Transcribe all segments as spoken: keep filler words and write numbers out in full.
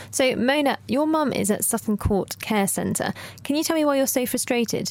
So, Mona, your mum is at Sutton Court Care Centre. Can you tell me why you're so frustrated?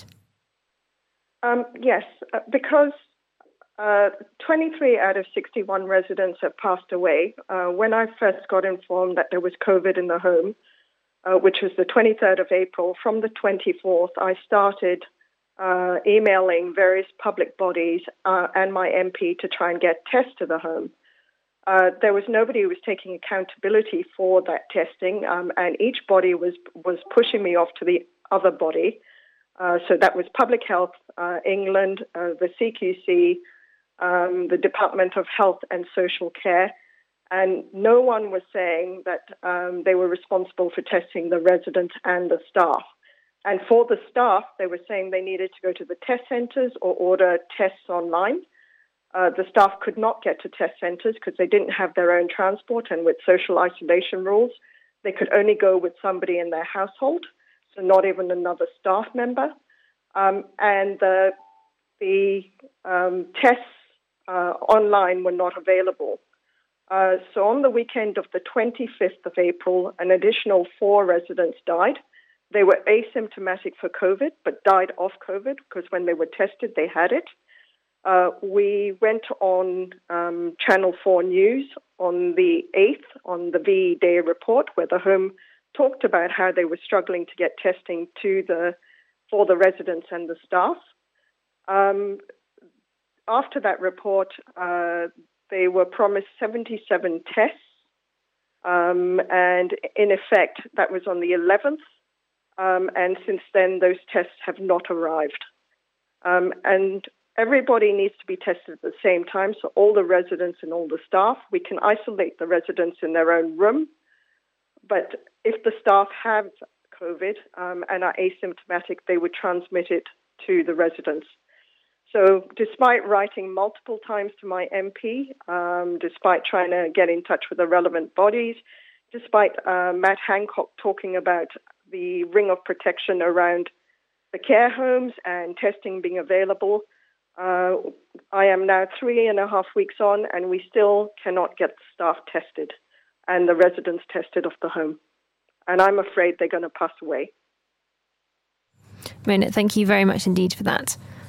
Um, yes, uh, because uh, twenty-three out of sixty-one residents have passed away. Uh, when I first got informed that there was COVID in the home, uh, which was the twenty-third of April, from the twenty-fourth, I started uh, emailing various public bodies uh, and my M P to try and get tests to the home. Uh, there was nobody who was taking accountability for that testing, um, and each body was, was pushing me off to the other body. Uh, so that was Public Health uh, England, uh, the C Q C, um, the Department of Health and Social Care, and no one was saying that um, they were responsible for testing the residents and the staff. And for the staff, they were saying they needed to go to the test centres or order tests online. Uh, the staff could not get to test centres because they didn't have their own transport, and with social isolation rules, they could only go with somebody in their household. So not even another staff member. Um, and the, the um, tests uh, online were not available. Uh, so on the weekend of the twenty-fifth of April, an additional four residents died. They were asymptomatic for COVID, but died of COVID because when they were tested, they had it. Uh, we went on um, Channel four News on the eighth, on the V E Day report, where the home talked about how they were struggling to get testing to the for the residents and the staff. Um, after that report, uh, they were promised seventy-seven tests, um, and in effect, that was on the eleventh, um, and since then, those tests have not arrived. Um, and everybody needs to be tested at the same time, so all the residents and all the staff. We can isolate the residents in their own room, but if the staff have COVID um, and are asymptomatic, they would transmit it to the residents. So despite writing multiple times to my M P, um, despite trying to get in touch with the relevant bodies, despite uh, Matt Hancock talking about the ring of protection around the care homes and testing being available, uh, I am now three and a half weeks on and we still cannot get the staff tested and the residents tested of the home. And I'm afraid they're going to pass away. Mona, thank you very much indeed for that.